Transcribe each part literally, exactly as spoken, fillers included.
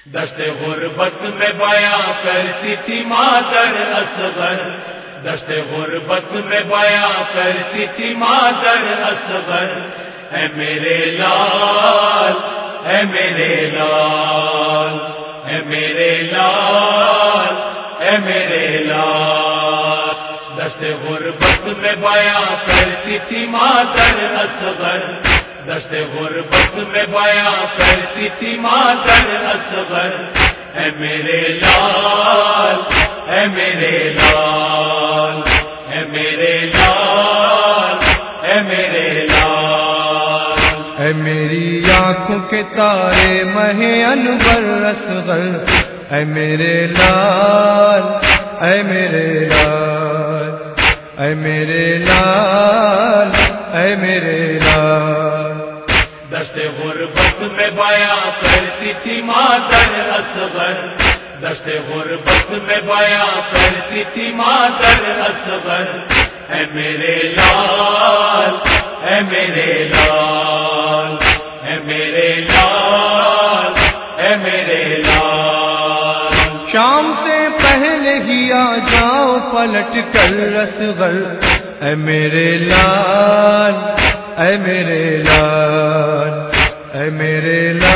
دشت غربت میں بیاں کرتی تھی مادر اصغر، دشت غربت میں بیاں کرتی تھی مادر اصغر، اے میرے لال اے میرے لال اے میرے لال اے میرے لال، دشت غربت میں بیاں کرتی تھی مادر اصغر، دشت غربت میں بیاں کرتی تھی مادر اصغر، اے میرے لال اے میرے لال اے میرے لال اے میرے لال، اے میری آنکھوں کے تارے مہ انور اصغر، اے میرے لال اے میرے لال اے میرے لال اے میرے لال، دشت غربت میں بیاں کرتی تھی مادر اصغر، دشت غربت میں بیاں کرتی تھی مادر اصغر، اے میرے لال اے میرے لال اے میرے لال اے میرے لال، شام سے پہلے ہی آ جاؤ پلٹ کر اصغر، اے میرے لال اے میرے لال اے میرے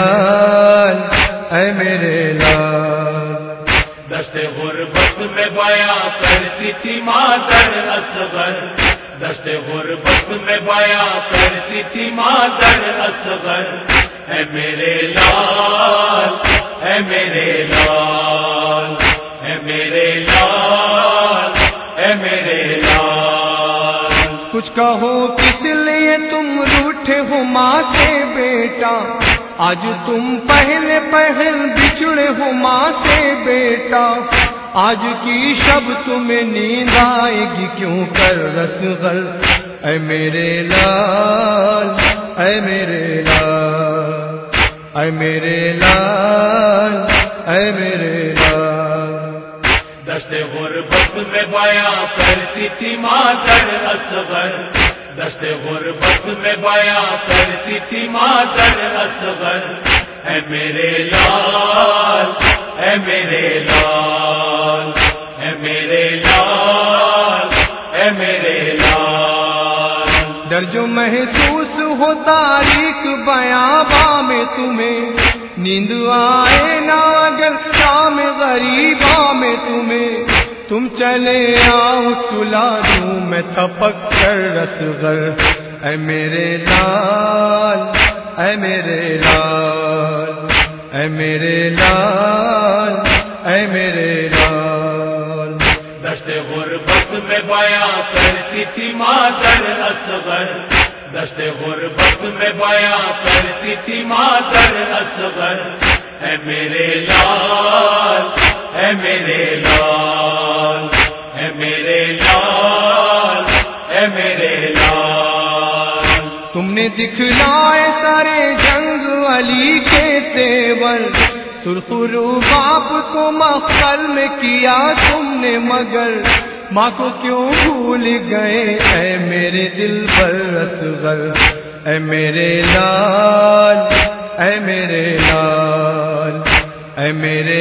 لال اے میرے لال، دشت غربت میں بیاں کرتی تھی مادر اصغر، دشت غربت میں بیاں کرتی تھی مادر اصغر، اے میرے لال اے میرے لال اے میرے لال اے میرے لال، کچھ کہو کس لیے تم روٹھے ہو ماں سے بیٹا، آج تم پہلے پہل بچھڑے ہو ماں سے بیٹا، آج کی شب تمہیں نیند آئے گی کیوں کر اصغر، اے میرے لال اے میرے لال اے میرے لال اے میرے لال، دشت غربت میں بیاں کرتی تھی مادر اصغر، دشت غربت میں بیاں کرتی تھی مادر اصغر، اے میرے لال اے میرے لال اے میرے لال اے میرے لال، درج محسوس ہو تاریخ بیاباں میں تمہیں، نیند آئے نہ اگر شام غریباں میں تمہیں، تم چلے آؤ سلا دوں میں تھپک کر اصغر، اے میرے لال اے میرے لال اے میرے لال اے میرے لال، دشت غربت میں بیاں کرتی تھی مادر اصغر، دشت غربت میں بیاں کرتی تھی مادر اصغر، اے میرے لال اے میرے لال اے میرے لال اے میرے لال، تم نے دکھلائے سارے جنگ علی کے تیور، سرخرو باپ کو مقتل میں کیا تم نے مگر، ماں کو کیوں بھول گئے اے میرے دل پر اصغر، اے میرے لال اے میرے لال اے میرے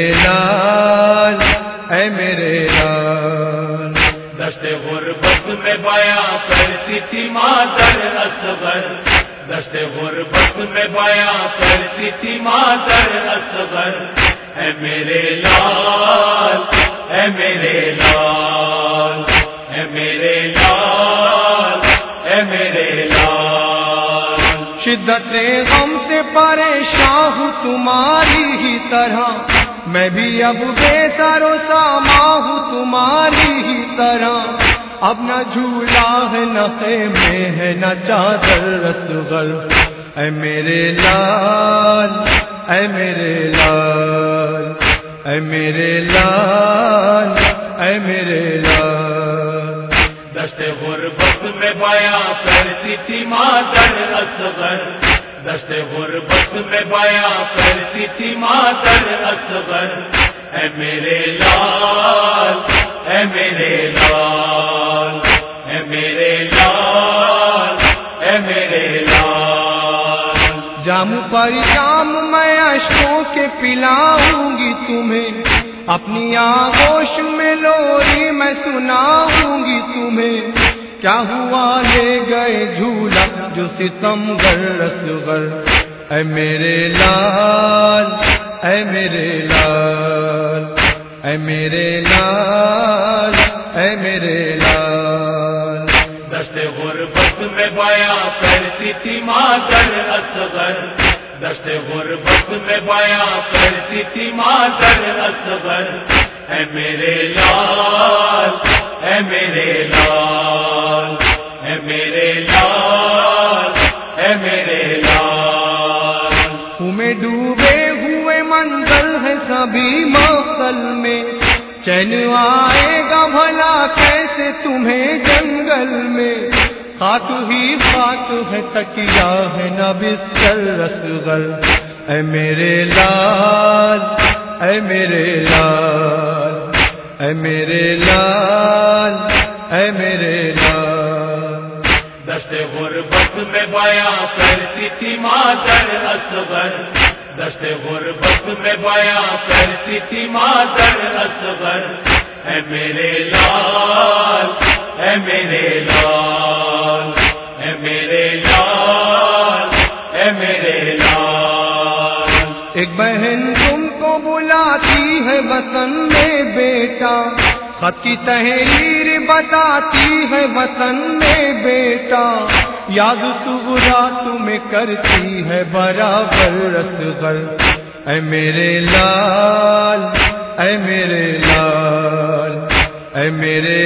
لال اے میرے لال، دشت غربت میں بیاں کرتی تھی مادر اصغر، دشت غربت میں بیاں کرتی تھی مادر اصغر، اے میرے لال اے میرے لال اے میرے لال اے میرے لال، شدت غم سے پریشان ہوں تمہاری ہی طرح، میں بھی اب بے سر و سامان ہوں تمہاری ہی طرح، اب نہ جھولا ہے نہ خیمے ہے نہ چادر اصغر، اے میرے لال اے میرے لال اے میرے لال اے میرے لال، دشت غربت میں بیاں کرتی تھی مادر اصغر، دشت غربت میں بیاں کرتی تھی مادر اصغر، اے میرے لال اے میرے لال اے میرے لال اے میرے لال، جام پر جام میں اشکوں کے کے پلاؤں گی تمہیں، اپنی آغوش میں لوری میں سناؤں گی تمہیں، کیا ہوا لے گئے جھولا جو ستم گر رسغر، اے میرے لال اے میرے لال اے میرے لال اے میرے لال۔ دشت غربت میں بیاں کرتی تھی مادر اصغر، دشت غربت میں بیاں کرتی تھی مادر اصغر، اے میرے لال اے میرے لال اے میرے لال اے میرے لال۔ تمہیں ڈوبے ہوئے منزل ہے سبھی موصل میں، چین آئے گا بھلا کیسے تمہیں جنگل میں، خاک ہی خاک ہے تکیا ہے نہ بستر اصغر، اے میرے لال اے میرے لال اے میرے لال اے میرے لال۔ دشت غربت میں بیاں کرتی تھی مادر اصغر، دشت غربت میں بیاں کرتی تھی مادر اصغر، اے میرے لال اے میرے لال اے میرے لال اے میرے لال۔ ایک بہن تم کو بلاتی ہے وطن میں بیٹا، خط کی تحریر بتاتی ہے وطن میں بیٹا، یاد صغرا تمہیں کرتی ہے برابر اصغر، اے میرے لال اے میرے لال اے میرے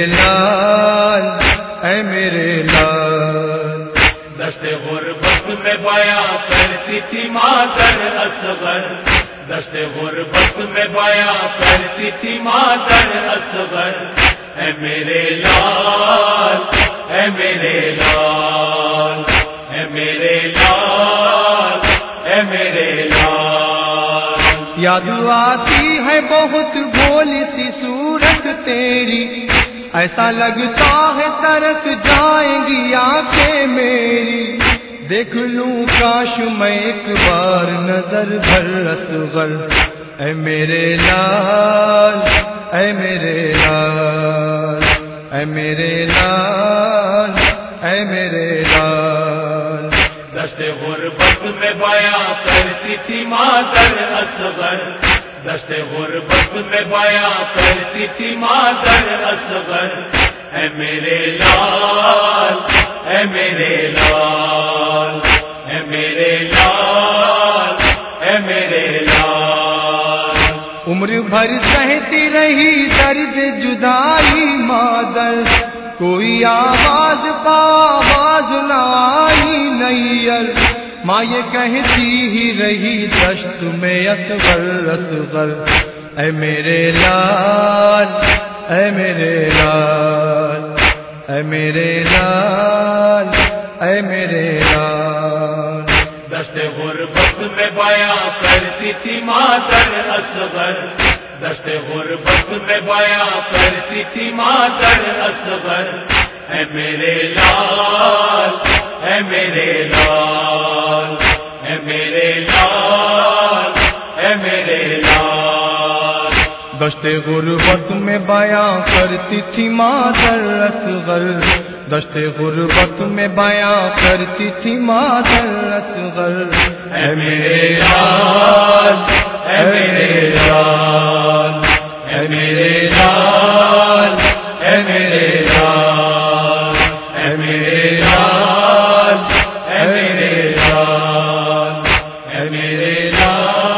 لال اے میرے لال۔ دشت غربت میں بیاں کرتی تھی مادر اصغر، دشت غربت میں بیاں کرتی تھی مادر اصغر، اے میرے لال اے میرے لال اے میرے لال اے میرے لال۔ یاد آتی ہے بہت بھولی سی صورت تیری، ایسا لگتا ہے ترک جائیں گی آنکھیں میری، دیکھ لوں کاش میں ایک بار نظر بھر اصغر، اے میرے لال اے میرے لال اے میرے لال اے میرے لال۔ دشت غربت میں بیاں کرتی تھی مادر اصغر، دشت غربت میں بیاں کرتی تھی مادر اصغر، اے میرے لال اے میرے لال اے میرے لال اے میرے لال۔ عمر بھر سہتی رہی درد جدائی مادر، کوئی آواز پا آواز نہ آئی نیر، ماں یہ کہتی ہی رہی دشت میں اصغر اصغر، اے میرے لال اے میرے لال اے میرے لال اے میرے لال۔ دشت غربت میں بیاں کرتی تھی مادر اصغر، دشت غربت میں بیاں کرتی تھی مادر اصغر، اے میرے لال اے میرے لال اے میرے لال اے میرے لال۔ دشت غربت میں بیاں کرتی تھی مادر اصغر، دشت غربت میں بیاں کرتی تھی مادر اصغر، اے میرے لال اے میرے لال اے میرے لال اے میرے لال اے میرے لال اے میرے لال اے میرے لال۔